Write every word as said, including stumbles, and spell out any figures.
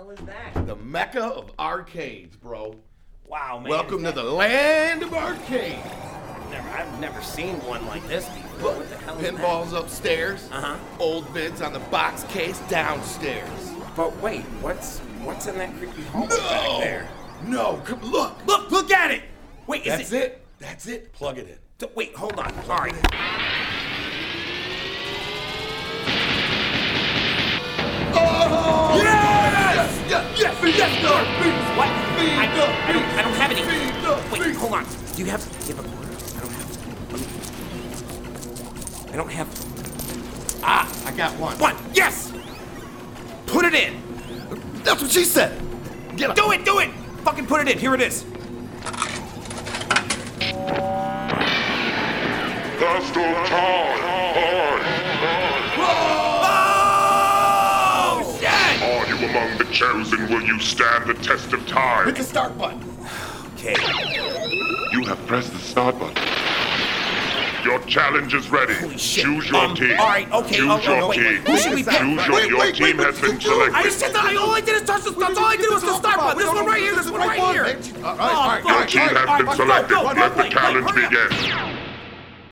hell is that? The Mecca of arcades, bro. Wow, man. Welcome that... to the land of arcades. Never, I've never seen one like this before. What the hell is Pinball's upstairs. Uh-huh. Old vids on the box case downstairs. that? But wait, what's what's in that creepy hole No! back there? No, come look. Look, look at it! Wait, is That's it... it. That's it. Plug it in. D- Wait, hold on. All right. Oh! Yes! Yes! Yes! Yes! Yes! No! What? Feed I, the I don't. I don't have any. Feed the Wait, beast. hold on. Do you have? Do you have a quarter? I don't have. Let me. I don't have. Ah! I got one. One. Yes. Put it in. That's what she said. Get up. Do it. Do it. Fucking put it in. Here it is. Hostile time! Oh shit! Are you among the chosen? Will you stand the test of time? Hit the start button. Okay. You have pressed the start button. Your challenge is ready. Holy shit. Choose your Um, team. all right, okay, Choose oh, oh, your wait, team. who should we pick? Choose your, Wait, your wait, team wait, has wait, been you do it. I selected. just said that. I, all I did is touch the start. All I did was the start button. This one right here. This one right here. All right, all right, Your all right, team all right, has all been right, selected. go, go, Let the play, play, challenge hurry up. begin.